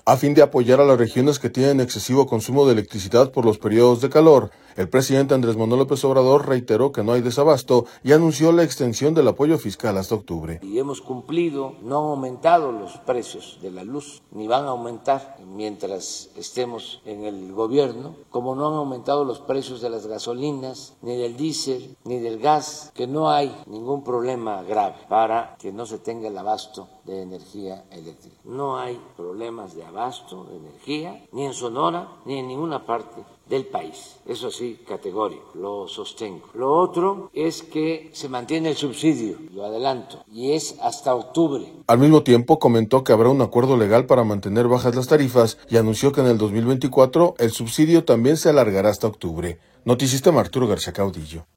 A fin de apoyar a las regiones que tienen excesivo consumo de electricidad por los periodos de calor, el presidente Andrés Manuel López Obrador reiteró que no hay desabasto y anunció la extensión del apoyo fiscal hasta octubre. Y hemos cumplido, no han aumentado los precios de la luz, ni van a aumentar mientras estemos en el gobierno, como no han aumentado los precios de las gasolinas, ni del diésel, ni del gas, que no hay ningún problema grave para que no se tenga el abasto de energía eléctrica. No hay problemas de abasto de energía, ni en Sonora, ni en ninguna parte del país. Eso sí, categórico, lo sostengo. Lo otro es que se mantiene el subsidio, lo adelanto, y es hasta octubre. Al mismo tiempo, comentó que habrá un acuerdo legal para mantener bajas las tarifas y anunció que en el 2024 el subsidio también se alargará hasta octubre. Noticistema, Arturo García Caudillo.